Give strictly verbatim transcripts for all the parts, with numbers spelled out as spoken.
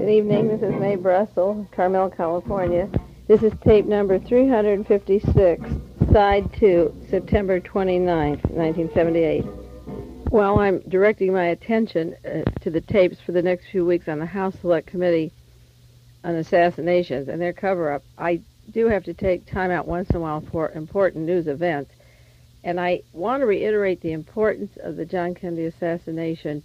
Good evening. This is Mae Brussel, Carmel, California. This is tape number three hundred fifty-six, side two, September twenty-ninth, nineteen seventy-eight. While I'm directing my attention uh, to the tapes for the next few weeks on the House Select Committee on Assassinations and their cover-up, I do have to take time out once in a while for important news events. And I want to reiterate the importance of the John Kennedy assassination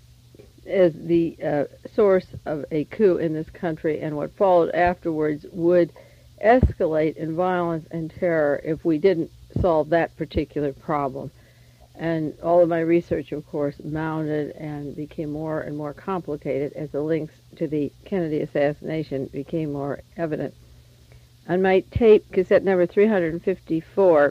as the uh, source of a coup in this country, and what followed afterwards would escalate in violence and terror if we didn't solve that particular problem. And all of my research, of course, mounted and became more and more complicated as the links to the Kennedy assassination became more evident. On my tape, cassette number three hundred fifty-four,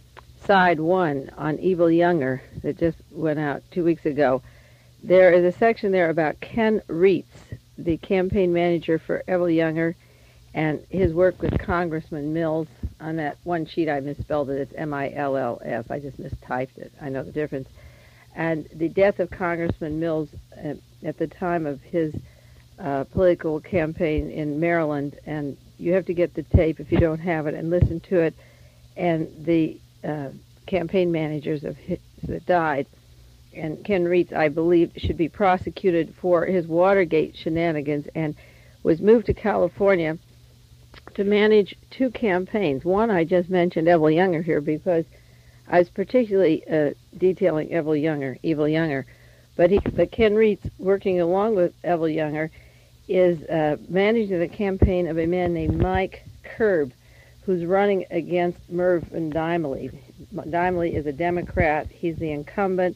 side one, on Evil Younger, that just went out two weeks ago, there is a section there about Ken Reitz, the campaign manager for Evil Younger, and his work with Congressman Mills. On that one sheet I misspelled it. It's M I L L S. I just mistyped it. I know the difference. And the death of Congressman Mills uh, at the time of his uh, political campaign in Maryland, and you have to get the tape if you don't have it and listen to it, and the uh, campaign managers of his that died. And Ken Reitz, I believe, should be prosecuted for his Watergate shenanigans and was moved to California to manage two campaigns. One, I just mentioned Evil Younger here because I was particularly uh, detailing Evil Younger, Evil Younger. But, he, but Ken Reitz, working along with Evil Younger, is uh, managing the campaign of a man named Mike Curb, who's running against Mervyn Dimely. Dimely is a Democrat. He's the incumbent.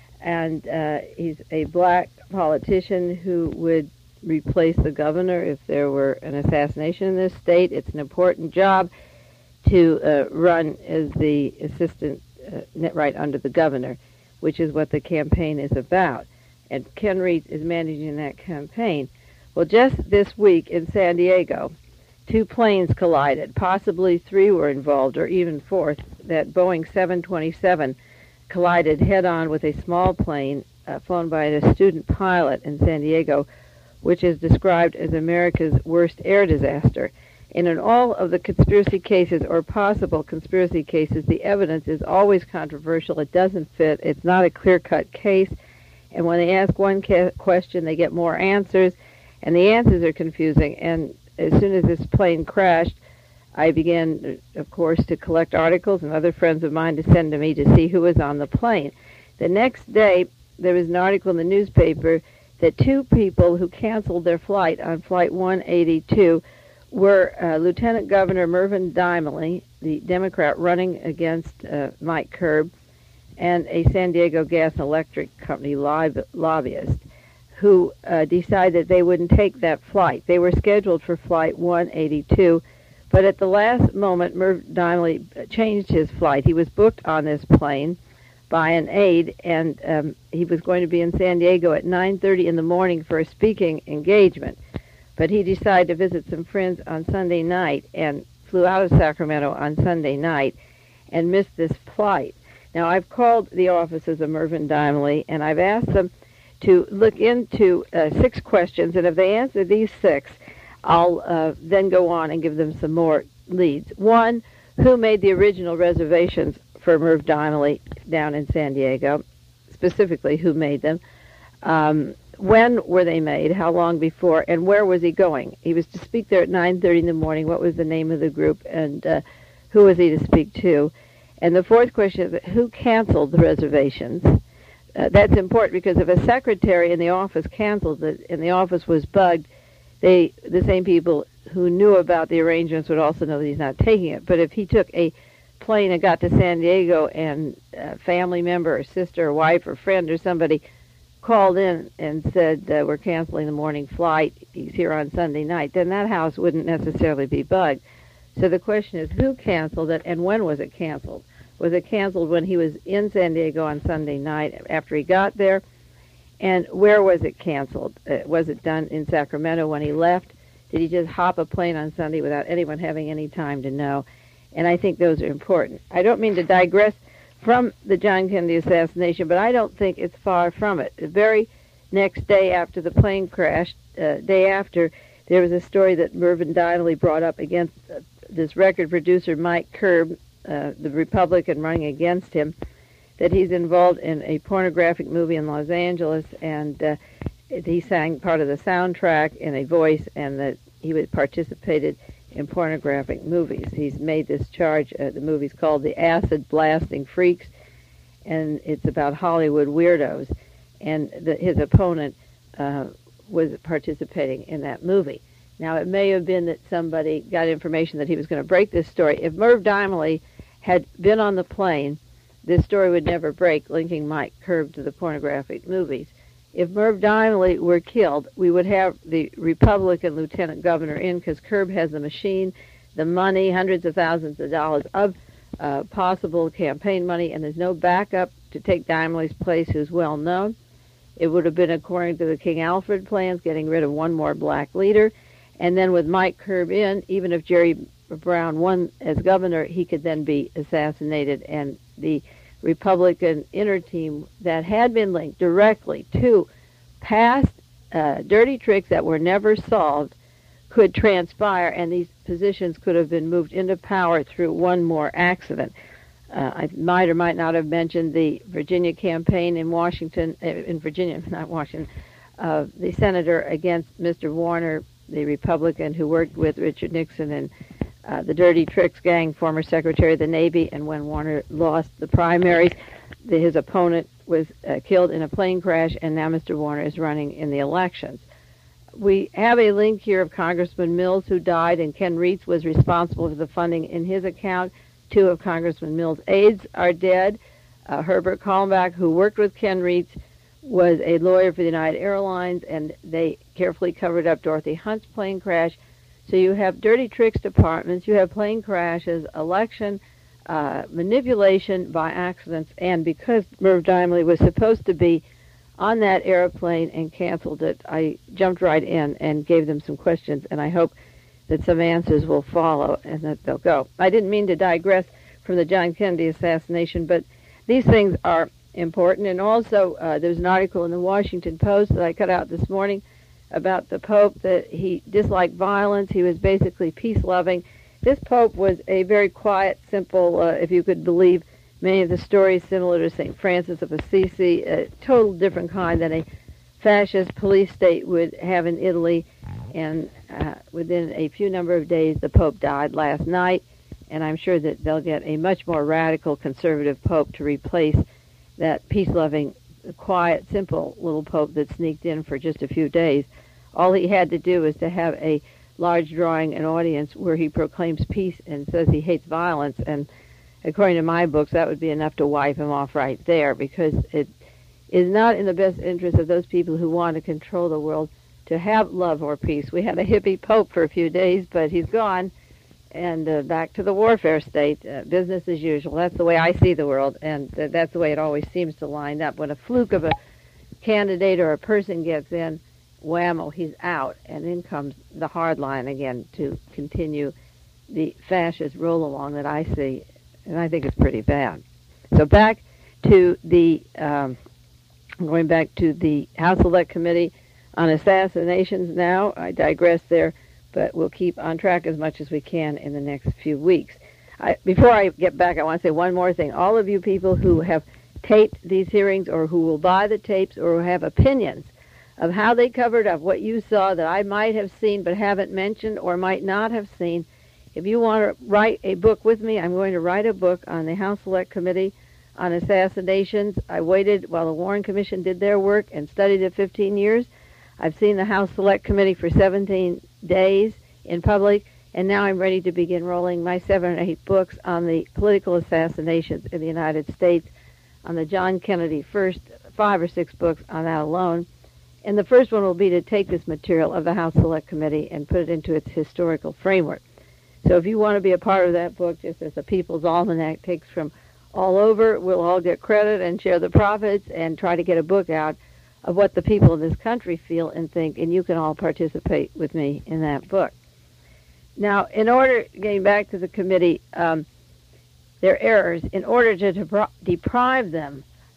And uh, he's a black politician who would replace the governor if there were an assassination in this state. It's an important job to uh, run as the assistant uh, right under the governor, which is what the campaign is about. And Ken Reitz is managing that campaign. Well, just this week in San Diego, two planes collided. Possibly three were involved, or even fourth. That Boeing seven twenty-seven collided head-on with a small plane uh, flown by a student pilot in San Diego, which is described as America's worst air disaster. And in all of the conspiracy cases or possible conspiracy cases, the evidence is always controversial. It doesn't fit. It's not a clear-cut case. And when they ask one ca- question, they get more answers, and the answers are confusing. And as soon as this plane crashed, I began, of course, to collect articles and other friends of mine to send to me to see who was on the plane. The next day, there was an article in the newspaper that two people who canceled their flight on Flight one eighty-two were uh, Lieutenant Governor Mervyn Dimely, the Democrat running against uh, Mike Curb, and a San Diego Gas and Electric Company lob- lobbyist who uh, decided they wouldn't take that flight. They were scheduled for Flight one eighty-two, but at the last moment, Merv Dimely changed his flight. He was booked on this plane by an aide, and um, he was going to be in San Diego at nine thirty in the morning for a speaking engagement. But he decided to visit some friends on Sunday night and flew out of Sacramento on Sunday night and missed this flight. Now, I've called the offices of Mervyn Dimely, and I've asked them to look into uh, six questions, and if they answer these six, I'll uh, then go on and give them some more leads. One, who made the original reservations for Merv Dimely down in San Diego? Specifically, who made them? Um, when were they made? How long before? And where was he going? He was to speak there at nine thirty in the morning. What was the name of the group? And uh, who was he to speak to? And the fourth question is, who canceled the reservations? Uh, that's important because if a secretary in the office canceled it and the office was bugged, They, the same people who knew about the arrangements would also know that he's not taking it. But if he took a plane and got to San Diego and a family member or sister or wife or friend or somebody called in and said, uh, we're canceling the morning flight, he's here on Sunday night, then that house wouldn't necessarily be bugged. So the question is, who canceled it and when was it canceled? Was it canceled when he was in San Diego on Sunday night after he got there? And where was it canceled? Uh, was it done in Sacramento when he left? Did he just hop a plane on Sunday without anyone having any time to know? And I think those are important. I don't mean to digress from the John Kennedy assassination, but I don't think it's far from it. A very next day after the plane crashed, uh, day after, there was a story that Mervyn Donnelly brought up against uh, this record producer, Mike Curb, uh, the Republican running against him, that he's involved in a pornographic movie in Los Angeles, and uh, he sang part of the soundtrack in a voice, and that he was participated in pornographic movies. He's made this charge. Uh, the movie's called The Acid Blasting Freaks, and it's about Hollywood weirdos. And the, his opponent uh, was participating in that movie. Now, it may have been that somebody got information that he was going to break this story. If Merv Donnelly had been on the plane, this story would never break, linking Mike Curb to the pornographic movies. If Merv Donnelly were killed, we would have the Republican lieutenant governor in, because Curb has the machine, the money, hundreds of thousands of dollars of uh, possible campaign money, and there's no backup to take Donnelly's place who's well known. It would have been according to the King Alfred plans, getting rid of one more black leader. And then with Mike Curb in, even if Jerry Brown won as governor, he could then be assassinated, and the Republican inner team that had been linked directly to past uh, dirty tricks that were never solved could transpire, and these positions could have been moved into power through one more accident. Uh, I might or might not have mentioned the Virginia campaign in Washington, uh, in Virginia, not Washington, uh, the senator against Mister Warner, the Republican who worked with Richard Nixon and uh, the Dirty Tricks gang, former Secretary of the Navy, and when Warner lost the primaries, the, his opponent was uh, killed in a plane crash, and now Mister Warner is running in the elections. We have a link here of Congressman Mills, who died, and Ken Reitz was responsible for the funding in his account. Two of Congressman Mills' aides are dead. Uh, Herbert Kalmbach, who worked with Ken Reitz, was a lawyer for the United Airlines, and they carefully covered up Dorothy Hunt's plane crash. So you have dirty tricks departments, you have plane crashes, election uh, manipulation by accidents, and because Merv Donnelly was supposed to be on that airplane and canceled it, I jumped right in and gave them some questions, and I hope that some answers will follow and that they'll go. I didn't mean to digress from the John Kennedy assassination, but these things are important. And also, uh, there's an article in the Washington Post that I cut out this morning about the Pope, that he disliked violence. He was basically peace-loving. This Pope was a very quiet, simple, uh, if you could believe many of the stories, similar to Saint Francis of Assisi, a total different kind than a fascist police state would have in Italy. And uh, within a few number of days, the Pope died last night, and I'm sure that they'll get a much more radical conservative Pope to replace that peace-loving, quiet, simple little Pope that sneaked in for just a few days. All he had to do is to have a large drawing an audience where he proclaims peace and says he hates violence, and according to my books, that would be enough to wipe him off right there, because it is not in the best interest of those people who want to control the world to have love or peace. We had a hippie Pope for a few days, but he's gone, and uh, back to the warfare state, uh, business as usual. That's the way I see the world, and uh, that's the way it always seems to line up. When a fluke of a candidate or a person gets in, whammo, he's out, and in comes the hard line again to continue the fascist roll-along that I see, and I think it's pretty bad. So back to the, um, going back to the House Select Committee on Assassinations now. I digress there, but we'll keep on track as much as we can in the next few weeks. I, before I get back, I want to say one more thing. All of you people who have taped these hearings, or who will buy the tapes, or who have opinions of how they covered up what you saw that I might have seen but haven't mentioned or might not have seen, if you want to write a book with me, I'm going to write a book on the House Select Committee on Assassinations. I waited while the Warren Commission did their work and studied it fifteen years. I've seen the House Select Committee for seventeen days in public, and now I'm ready to begin rolling my seven or eight books on the political assassinations in the United States, on the John Kennedy first, five or six books on that alone. And the first one will be to take this material of the House Select Committee and put it into its historical framework. So if you want to be a part of that book, just as the People's Almanac takes from all over, we'll all get credit and share the profits and try to get a book out of what the people in this country feel and think, and you can all participate with me in that book. Now, in order, getting back to the committee, um, their errors, in order to depri- deprive them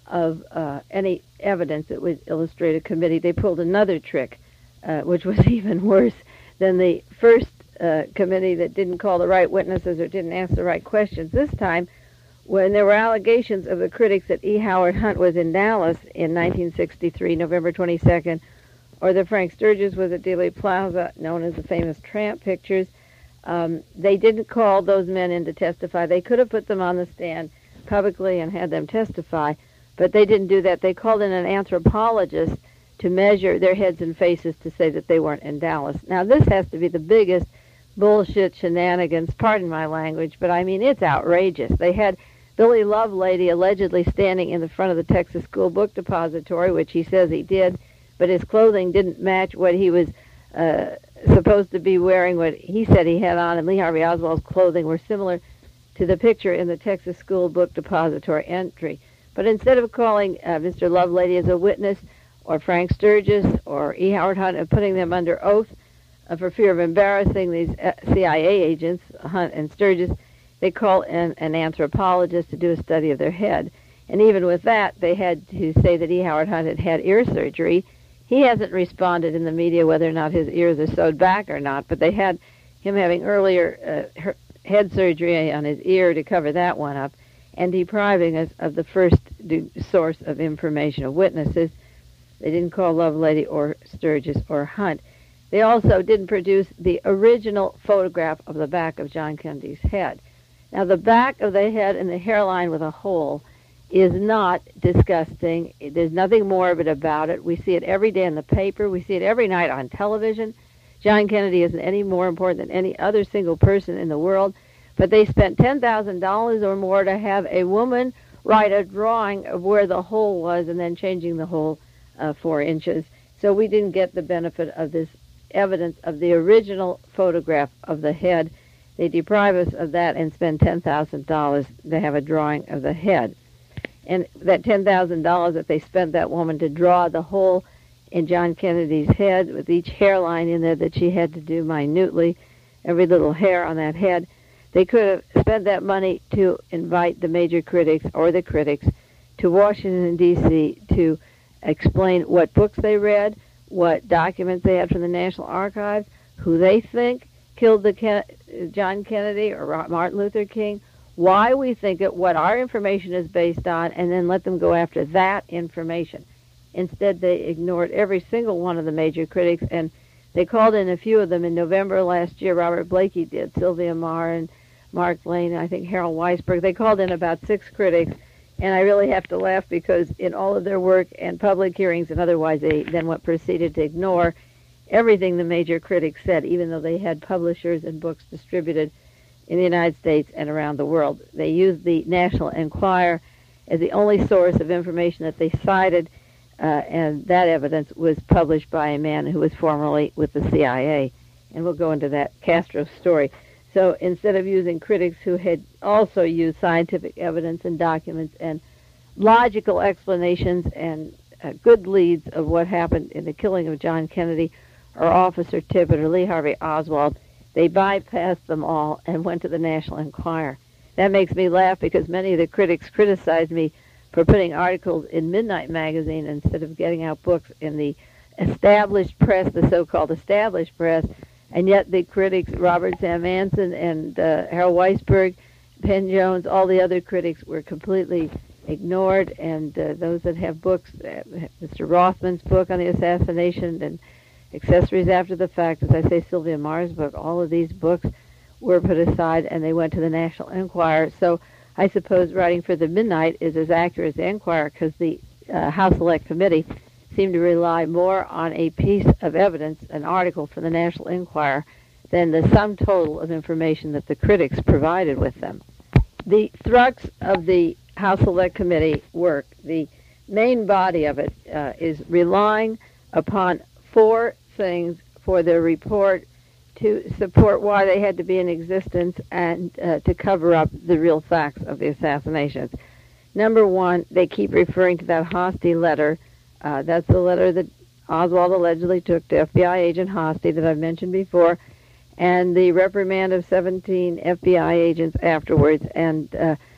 of uh, any evidence that would illustrate a committee. They pulled another trick, uh, which was even worse than the first uh, committee that didn't call the right witnesses or didn't ask the right questions. This time, when there were allegations of the critics that E. Howard Hunt was in Dallas in nineteen sixty-three, November twenty-second, or that Frank Sturgis was at Dealey Plaza, known as the famous Tramp pictures, um, they didn't call those men in to testify. They could have put them on the stand publicly and had them testify, but they didn't do that. They called in an anthropologist to measure their heads and faces to say that they weren't in Dallas. Now, this has to be the biggest bullshit shenanigans, pardon my language, but I mean, it's outrageous. They had Billy Lovelady allegedly standing in the front of the Texas School Book Depository, which he says he did, but his clothing didn't match what he was uh, supposed to be wearing, what he said he had on, and Lee Harvey Oswald's clothing were similar to the picture in the Texas School Book Depository entry. But instead of calling uh, Mister Lovelady as a witness, or Frank Sturgis, or E. Howard Hunt, and putting them under oath uh, for fear of embarrassing these uh, C I A agents, Hunt and Sturgis, they call in an anthropologist to do a study of their head. And even with that, they had to say that E. Howard Hunt had had ear surgery. He hasn't responded in the media whether or not his ears are sewed back or not, but they had him having earlier uh, her head surgery on his ear to cover that one up, and depriving us of the first do- source of information, of witnesses. They didn't call Lovelady or Sturgis or Hunt. They also didn't produce the original photograph of the back of John Kennedy's head. Now, the back of the head and the hairline with a hole is not disgusting. There's nothing morbid about it. We see it every day in the paper. We see it every night on television. John Kennedy isn't any more important than any other single person in the world, but they spent ten thousand dollars or more to have a woman write a drawing of where the hole was and then changing the hole uh, four inches. So we didn't get the benefit of this evidence of the original photograph of the head. They deprive us of that and spend ten thousand dollars to have a drawing of the head. And that ten thousand dollars that they spent that woman to draw the hole in John Kennedy's head with each hairline in there that she had to do minutely, every little hair on that head, they could have spent that money to invite the major critics or the critics to Washington, D C to explain what books they read, what documents they had from the National Archives, who they think killed the Ken- John Kennedy or Martin Luther King, why we think it, what our information is based on, and then let them go after that information. Instead, they ignored every single one of the major critics, and they called in a few of them in November last year. Robert Blakey did, Sylvia Maher and Mark Lane, I think Harold Weisberg. They called in about six critics, and I really have to laugh because in all of their work and public hearings and otherwise, they then what proceeded to ignore everything the major critics said, even though they had publishers and books distributed in the United States and around the world. They used the National Enquirer as the only source of information that they cited, uh, and that evidence was published by a man who was formerly with the C I A. And we'll go into that Castro story. So instead of using critics who had also used scientific evidence and documents and logical explanations and uh, good leads of what happened in the killing of John Kennedy or Officer Tippit or Lee Harvey Oswald, they bypassed them all and went to the National Enquirer. That makes me laugh because many of the critics criticized me for putting articles in Midnight Magazine instead of getting out books in the established press, the so-called established press, and yet the critics, Robert Sam Anson and uh, Harold Weisberg, Penn Jones, all the other critics were completely ignored, and uh, those that have books, uh, Mister Rothman's book on the assassination and Accessories After the Fact, as I say, Sylvia Maher's book, all of these books were put aside and they went to the National Enquirer. So I suppose writing for the Midnight is as accurate as the Enquirer because the uh, House Select Committee seemed to rely more on a piece of evidence, an article from the National Enquirer, than the sum total of information that the critics provided with them. The thrust of the House Select Committee work, the main body of it, uh, is relying upon four things for their report to support why they had to be in existence and uh, to cover up the real facts of the assassinations. Number one, they keep referring to that Hosty letter. Uh, that's the letter that Oswald allegedly took to F B I agent Hosty that I've mentioned before, and the reprimand of seventeen F B I agents afterwards. And uh,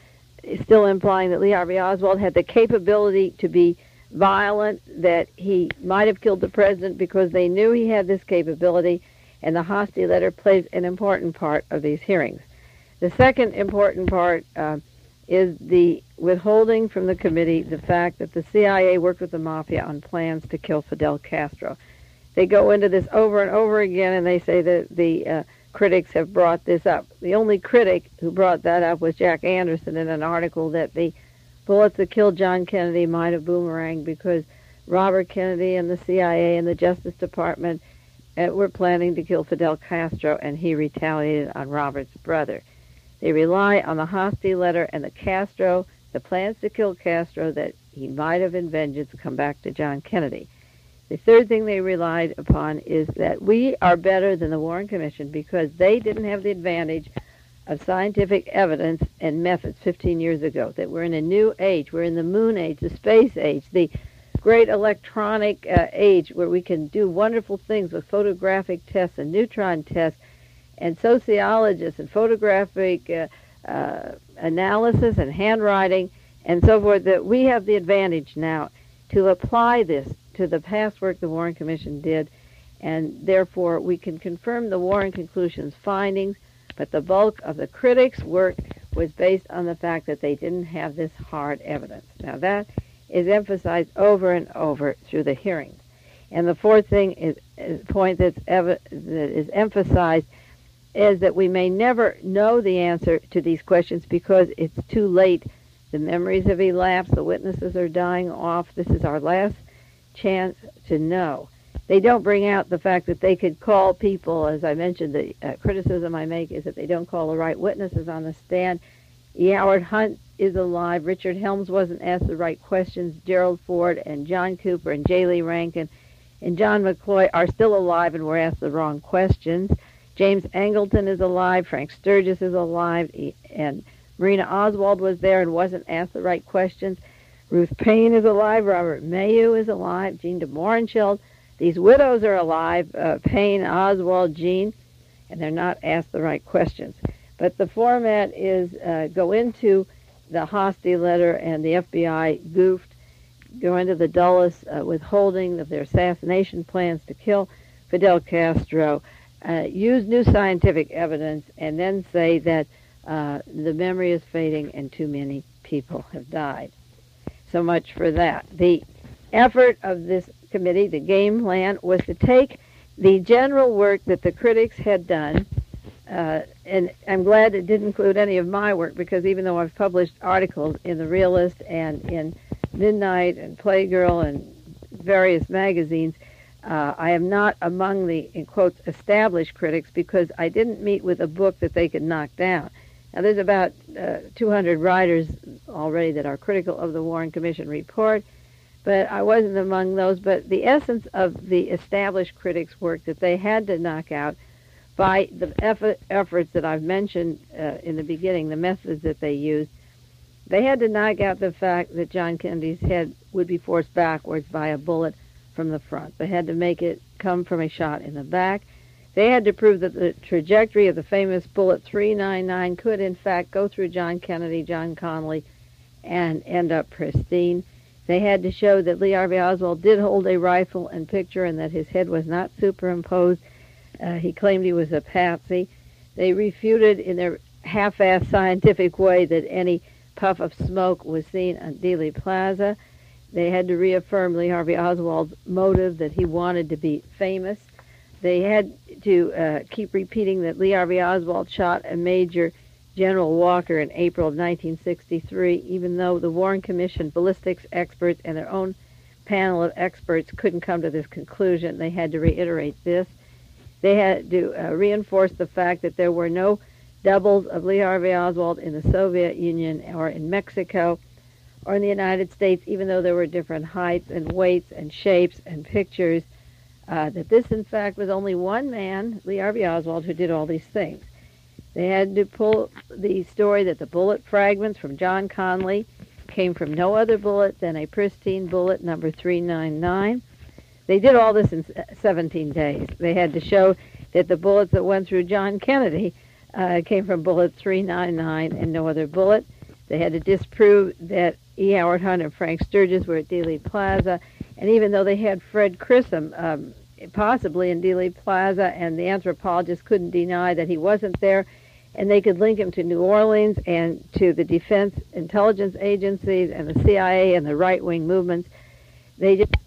still implying that Lee Harvey Oswald had the capability to be violent, that he might have killed the president because they knew he had this capability, and the Hosty letter plays an important part of these hearings. The second important part uh, is the withholding from the committee the fact that the C I A worked with the mafia on plans to kill Fidel Castro. They go into this over and over again, and they say that the uh, critics have brought this up. The only critic who brought that up was Jack Anderson in an article that the bullets that killed John Kennedy might have boomeranged because Robert Kennedy and the C I A and the Justice Department uh, were planning to kill Fidel Castro, and he retaliated on Robert's brother. They rely on the Hosty letter and the Castro, the plans to kill Castro, that he might have in vengeance come back to John Kennedy. The third thing they relied upon is that we are better than the Warren Commission because they didn't have the advantage of scientific evidence and methods fifteen years ago, that we're in a new age. We're in the moon age, the space age, the great electronic uh, age where we can do wonderful things with photographic tests and neutron tests and sociologists and photographic uh, uh, analysis and handwriting and so forth, that we have the advantage now to apply this to the past work the Warren Commission did, and therefore we can confirm the Warren Conclusions findings, but the bulk of the critics' work was based on the fact that they didn't have this hard evidence. Now that is emphasized over and over through the hearings. And the fourth thing is, is point that's ev- that is emphasized is that we may never know the answer to these questions because it's too late. The memories have elapsed. The witnesses are dying off. This is our last chance to know. They don't bring out the fact that they could call people, as I mentioned, the uh, criticism I make is that they don't call the right witnesses on the stand. E. Howard Hunt is alive. Richard Helms wasn't asked the right questions. Gerald Ford and John Cooper and J. Lee Rankin and John McCloy are still alive and were asked the wrong questions. James Angleton is alive. Frank Sturgis is alive. And Marina Oswald was there and wasn't asked the right questions. Ruth Payne is alive. Robert Mayu is alive. Jean de Mohrenschildt. These widows are alive, uh, Payne, Oswald, Jean, and they're not asked the right questions. But the format is uh, go into the Hosty letter and the F B I goofed, go into the Dulles uh, withholding of their assassination plans to kill Fidel Castro, uh, use new scientific evidence, and then say that uh, the memory is fading and too many people have died. So much for that. The effort of this committee, the game plan, was to take the general work that the critics had done, uh, and I'm glad it didn't include any of my work because even though I've published articles in The Realist and in Midnight and Playgirl and various magazines, uh, I am not among the, in quotes, established critics because I didn't meet with a book that they could knock down. Now, there's about uh, two hundred writers already that are critical of the Warren Commission report, but I wasn't among those. But the essence of the established critics' work that they had to knock out by the effort, efforts that I've mentioned uh, in the beginning, the methods that they used, they had to knock out the fact that John Kennedy's head would be forced backwards by a bullet from the front. They had to make it come from a shot in the back. They had to prove that the trajectory of the famous bullet three ninety-nine could, in fact, go through John Kennedy, John Connally, and end up pristine. They had to show that Lee Harvey Oswald did hold a rifle and picture and that his head was not superimposed. Uh, he claimed he was a patsy. They refuted in their half-assed scientific way that any puff of smoke was seen on Dealey Plaza. They had to reaffirm Lee Harvey Oswald's motive that he wanted to be famous. They had to uh, keep repeating that Lee Harvey Oswald shot a Major General Walker in April of nineteen sixty-three, even though the Warren Commission ballistics experts and their own panel of experts couldn't come to this conclusion. They had to reiterate this. They had to uh, reinforce the fact that there were no doubles of Lee Harvey Oswald in the Soviet Union or in Mexico or in the United States, even though there were different heights and weights and shapes and pictures, uh, that this, in fact, was only one man, Lee Harvey Oswald, who did all these things. They had to pull the story that the bullet fragments from John Connally came from no other bullet than a pristine bullet number three ninety-nine. They did all this in seventeen days. They had to show that the bullets that went through John Kennedy uh, came from bullet three ninety-nine and no other bullet. They had to disprove that E. Howard Hunt and Frank Sturgis were at Dealey Plaza. And even though they had Fred Chisholm um, possibly in Dealey Plaza, and the anthropologist couldn't deny that he wasn't there, and they could link him to New Orleans and to the Defense Intelligence Agencies and the C I A and the right-wing movements, they just...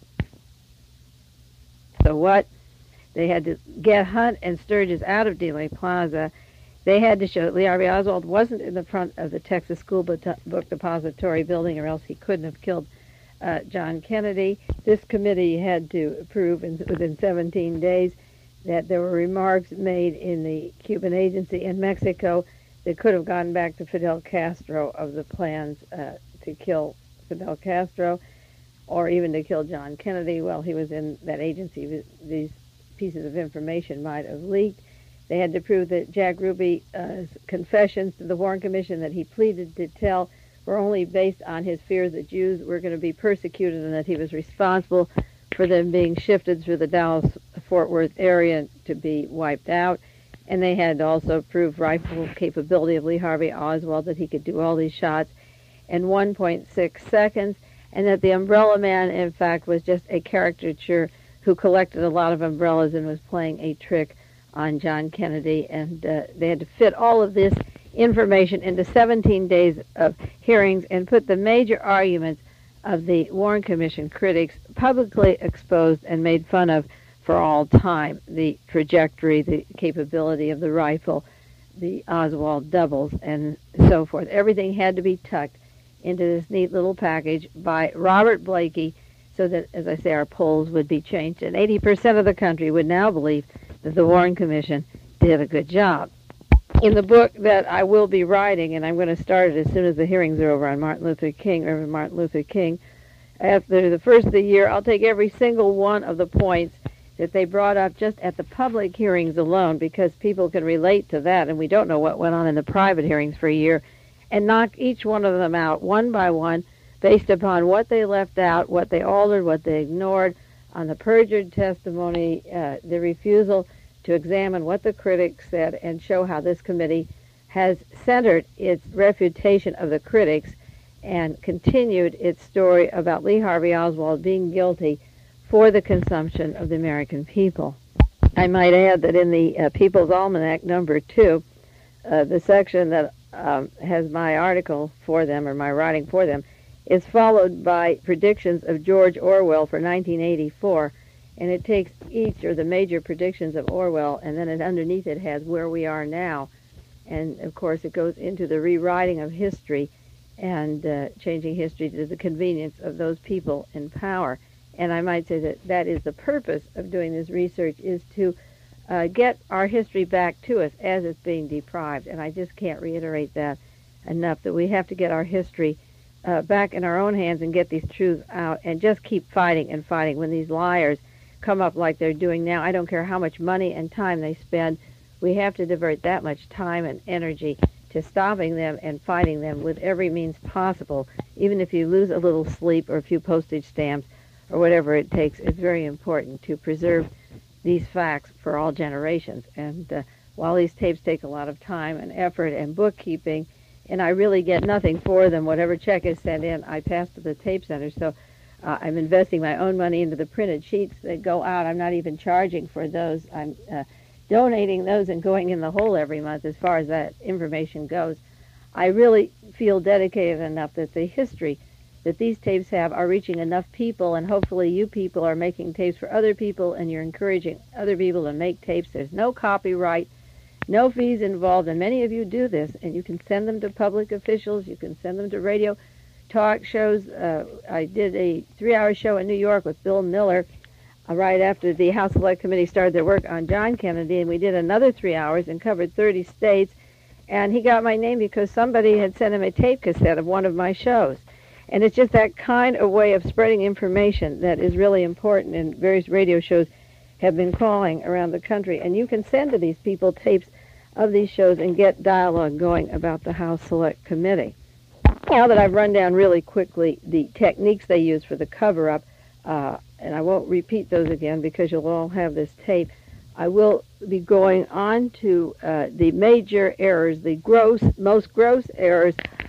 So what? They had to get Hunt and Sturgis out of Dealey Plaza. They had to show that Lee Harvey Oswald wasn't in the front of the Texas School Book Depository building, or else he couldn't have killed uh, John Kennedy. This committee had to prove in, within seventeen days that there were remarks made in the Cuban agency in Mexico that could have gone back to Fidel Castro of the plans uh, to kill Fidel Castro, or even to kill John Kennedy while he was in that agency. These pieces of information might have leaked. They had to prove that Jack Ruby's uh, confessions to the Warren Commission that he pleaded to tell were only based on his fears that Jews were going to be persecuted, and that he was responsible for them being shifted through the Dallas-Fort Worth area to be wiped out. And they had to also prove rifle capability of Lee Harvey Oswald, that he could do all these shots in one point six seconds, and that the umbrella man, in fact, was just a caricature who collected a lot of umbrellas and was playing a trick on John Kennedy. And uh, they had to fit all of this information into seventeen days of hearings and put the major arguments of the Warren Commission critics publicly exposed and made fun of for all time. The trajectory, the capability of the rifle, the Oswald doubles, and so forth. Everything had to be tucked into this neat little package by Robert Blakey, so that, as I say, our polls would be changed, and eighty percent of the country would now believe that the Warren Commission did a good job. In the book that I will be writing, and I'm going to start it as soon as the hearings are over on Martin Luther King, Reverend Martin Luther King, after the first of the year, I'll take every single one of the points that they brought up just at the public hearings alone, because people can relate to that, and we don't know what went on in the private hearings for a year, and knock each one of them out one by one based upon what they left out, what they altered, what they ignored, on the perjured testimony, uh, the refusal to examine what the critics said, and show how this committee has centered its refutation of the critics and continued its story about Lee Harvey Oswald being guilty for the consumption of the American people. I might add that in the uh, People's Almanac number two, uh, the section that um, has my article for them, or my writing for them, is followed by predictions of George Orwell for nineteen eighty-four, and it takes each, or the major predictions of Orwell, and then it, underneath it has where we are now. And, of course, it goes into the rewriting of history and uh, changing history to the convenience of those people in power. And I might say that that is the purpose of doing this research, is to uh, get our history back to us as it's being deprived. And I just can't reiterate that enough, that we have to get our history uh, back in our own hands and get these truths out, and just keep fighting and fighting. When these liars come up like they're doing now, I don't care how much money and time they spend, we have to divert that much time and energy to stopping them and fighting them with every means possible. Even if you lose a little sleep or a few postage stamps or whatever it takes, it's very important to preserve these facts for all generations. And uh, while these tapes take a lot of time and effort and bookkeeping, and I really get nothing for them, whatever check is sent in, I pass to the tape center. So uh, I'm investing my own money into the printed sheets that go out. I'm not even charging for those. I'm uh, donating those and going in the hole every month as far as that information goes. I really feel dedicated enough that the history that these tapes have are reaching enough people, and hopefully you people are making tapes for other people, and you're encouraging other people to make tapes. There's no copyright, no fees involved, and many of you do this, and you can send them to public officials, you can send them to radio talk shows. Uh, I did a three-hour show in New York with Bill Miller uh, right after the House Select Committee started their work on John Kennedy, and we did another three hours and covered thirty states, and he got my name because somebody had sent him a tape cassette of one of my shows. And it's just that kind of way of spreading information that is really important, and various radio shows have been calling around the country. And you can send to these people tapes of these shows and get dialogue going about the House Select Committee. Now that I've run down really quickly the techniques they use for the cover-up, uh, and I won't repeat those again because you'll all have this tape, I will be going on to uh, the major errors, the gross, most gross errors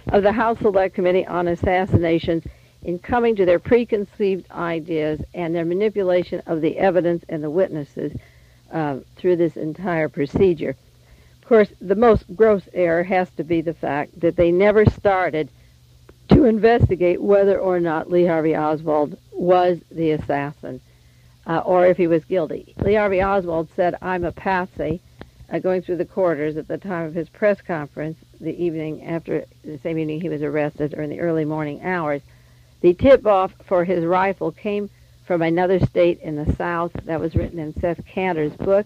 of the House Select Committee on Assassinations in coming to their preconceived ideas and their manipulation of the evidence and the witnesses uh, through this entire procedure. Of course, the most gross error has to be the fact that they never started to investigate whether or not Lee Harvey Oswald was the assassin uh, or if he was guilty. Lee Harvey Oswald said, "I'm a patsy," uh, going through the corridors at the time of his press conference the evening after, the same evening he was arrested, or in the early morning hours. The tip-off for his rifle came from another state in the South. That was written in Seth Kantor's book.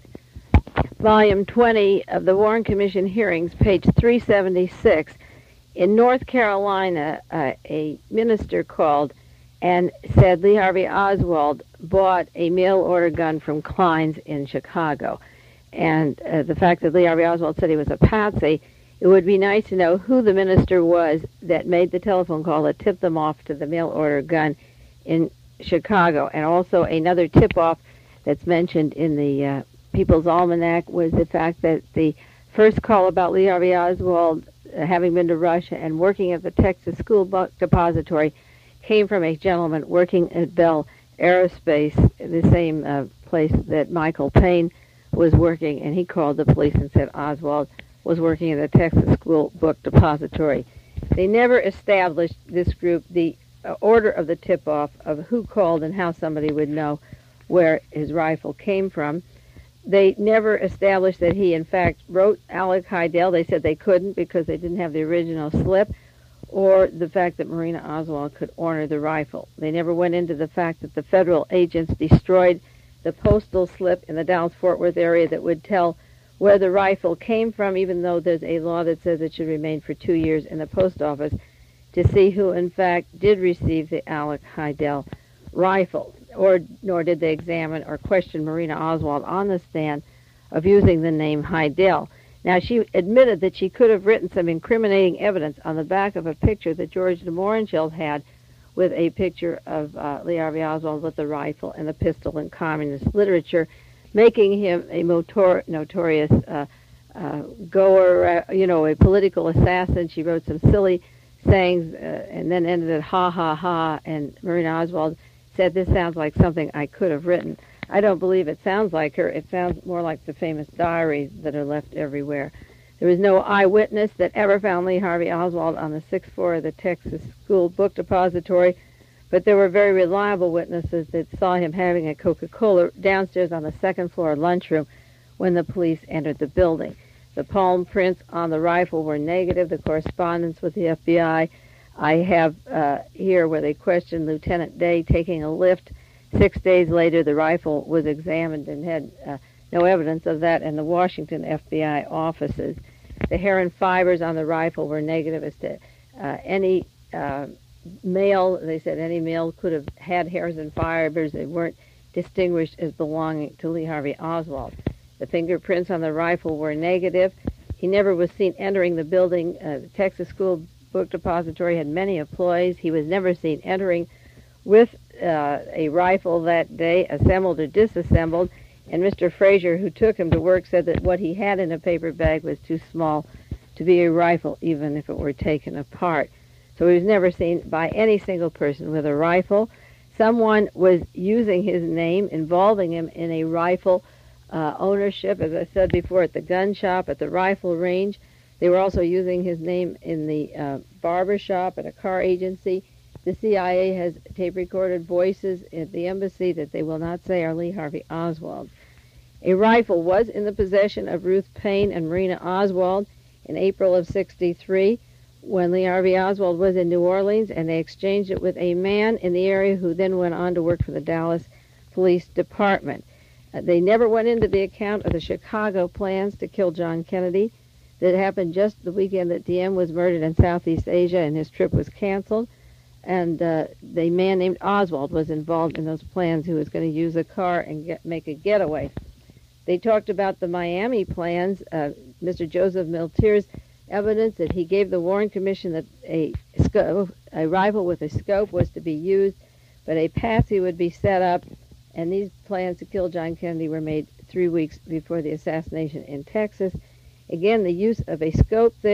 Volume twenty of the Warren Commission hearings, page three seventy-six. In North Carolina, uh, a minister called and said Lee Harvey Oswald bought a mail-order gun from Klein's in Chicago. And uh, the fact that Lee Harvey Oswald said he was a patsy, it would be nice to know who the minister was that made the telephone call that tipped them off to the mail-order gun in Chicago. And also another tip-off that's mentioned in the uh, People's Almanac was the fact that the first call about Lee Harvey Oswald uh, having been to Russia and working at the Texas School Book Depository came from a gentleman working at Bell Aerospace, the same uh, place that Michael Payne was working, and he called the police and said Oswald was working at the Texas School Book Depository. They never established, this group, the uh, order of the tip-off of who called and how somebody would know where his rifle came from. They never established that he, in fact, wrote Alec Heidel. They said they couldn't because they didn't have the original slip, or the fact that Marina Oswald could order the rifle. They never went into the fact that the federal agents destroyed the postal slip in the Dallas-Fort Worth area that would tell where the rifle came from, even though there's a law that says it should remain for two years in the post office, to see who, in fact, did receive the Alec Heidel rifle. Or nor did they examine or question Marina Oswald on the stand of using the name Heidel. Now, she admitted that she could have written some incriminating evidence on the back of a picture that George de Mohrenschildt had with a picture of uh, Lee Harvey Oswald with the rifle and the pistol in communist literature, making him a motor- notorious uh, uh, goer, uh, you know, a political assassin. She wrote some silly sayings uh, and then ended at ha, ha, ha, and Marina Oswald said, "This sounds like something I could have written." I don't believe it sounds like her. It sounds more like the famous diaries that are left everywhere. There was no eyewitness that ever found Lee Harvey Oswald on the sixth floor of the Texas School Book Depository, but there were very reliable witnesses that saw him having a Coca-Cola downstairs on the second floor lunchroom when the police entered the building. The palm prints on the rifle were negative. The correspondence with the F B I I have uh, here where they questioned Lieutenant Day taking a lift. Six days later, the rifle was examined and had uh, no evidence of that in the Washington F B I offices. The hair and fibers on the rifle were negative as to uh, any uh, male. They said any male could have had hairs and fibers. They weren't distinguished as belonging to Lee Harvey Oswald. The fingerprints on the rifle were negative. He never was seen entering the building. Uh, the Texas School Book Depository had many employees. He was never seen entering with uh, a rifle that day, assembled or disassembled, and Mister Frazier, who took him to work, said that what he had in a paper bag was too small to be a rifle, even if it were taken apart. So he was never seen by any single person with a rifle. Someone was using his name, involving him in a rifle uh, ownership, as I said before, at the gun shop, at the rifle range. They were also using his name in the uh, barber shop, at a car agency. The C I A has tape-recorded voices at the embassy that they will not say are Lee Harvey Oswald. A rifle was in the possession of Ruth Payne and Marina Oswald in April of sixty-three when Lee Harvey Oswald was in New Orleans, and they exchanged it with a man in the area who then went on to work for the Dallas Police Department. Uh, they never went into the account of the Chicago plans to kill John Kennedy that happened just the weekend that D M was murdered in Southeast Asia and his trip was canceled. And uh, the man named Oswald was involved in those plans, who was going to use a car and get, make a getaway. They talked about the Miami plans. Uh, Mister Joseph Miltier's evidence that he gave the Warren Commission that a, scope, a rifle with a scope was to be used, but a patsy would be set up, and these plans to kill John Kennedy were made three weeks before the assassination in Texas. Again, the use of a scope there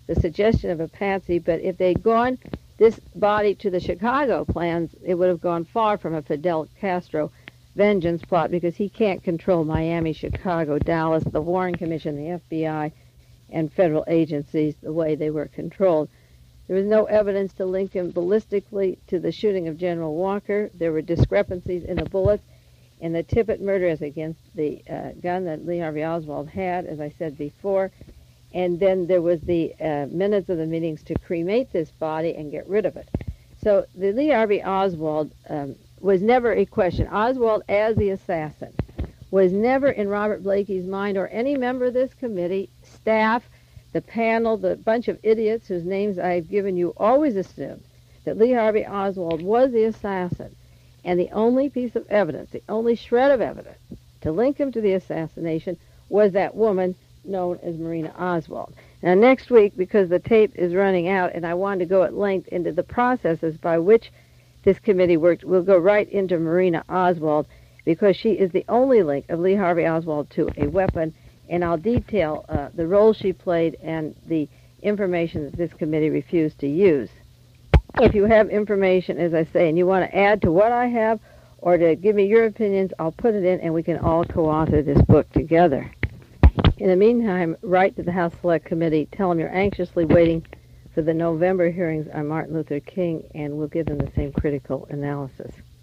the suggestion of a patsy, but if they'd gone this body to the Chicago plans, it would have gone far from a Fidel Castro vengeance plot, because he can't control Miami, Chicago, Dallas, the Warren Commission, the F B I, and federal agencies the way they were controlled. There was no evidence to link him ballistically to the shooting of General Walker. There were discrepancies in the bullets, and the Tippit murder as against the uh, gun that Lee Harvey Oswald had, as I said before. And then there was the uh, minutes of the meetings to cremate this body and get rid of it. So the Lee Harvey Oswald um, was never a question. Oswald, as the assassin, was never in Robert Blakey's mind or any member of this committee, staff, the panel, the bunch of idiots whose names I've given you, always assumed that Lee Harvey Oswald was the assassin. And the only piece of evidence, the only shred of evidence to link him to the assassination was that woman known as Marina Oswald. Now, next week, because the tape is running out and I wanted to go at length into the processes by which this committee worked, we'll go right into Marina Oswald, because she is the only link of Lee Harvey Oswald to a weapon, and I'll detail uh, the role she played and the information that this committee refused to use. If you have information, as I say, and you want to add to what I have or to give me your opinions, I'll put it in and we can all co-author this book together. In the meantime, write to the House Select Committee. Tell them you're anxiously waiting for the November hearings on Martin Luther King, and we'll give them the same critical analysis.